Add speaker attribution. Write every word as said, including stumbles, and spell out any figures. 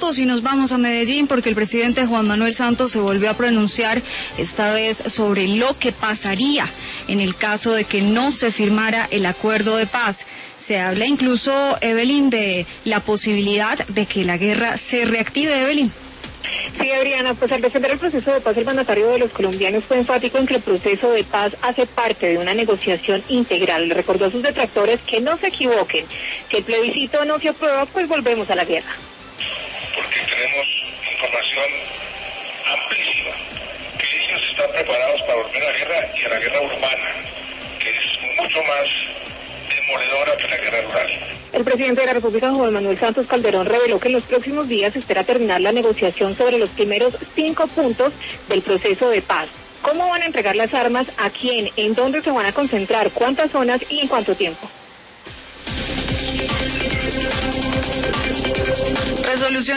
Speaker 1: minutos y nos vamos a Medellín porque el presidente Juan Manuel Santos se volvió a pronunciar esta vez sobre lo que pasaría en el caso de que no se firmara el acuerdo de paz. Se habla incluso, Evelyn, de la posibilidad de que la guerra se reactive, Evelyn.
Speaker 2: Sí, Adriana, pues al defender el proceso de paz, el mandatario de los colombianos fue enfático en que el proceso de paz hace parte de una negociación integral. Le recordó a sus detractores que no se equivoquen, que el plebiscito no se aprueba, pues volvemos a la guerra.
Speaker 3: Porque tenemos información amplísima, que ellos están preparados para volver a la guerra y a la guerra urbana, que es mucho más demoledora que la guerra rural.
Speaker 2: El presidente de la República, Juan Manuel Santos Calderón, reveló que en los próximos días se espera terminar la negociación sobre los primeros cinco puntos del proceso de paz. ¿Cómo van a entregar las armas? ¿A quién? ¿En dónde se van a concentrar? ¿Cuántas zonas? ¿Y en cuánto tiempo?
Speaker 1: Resolución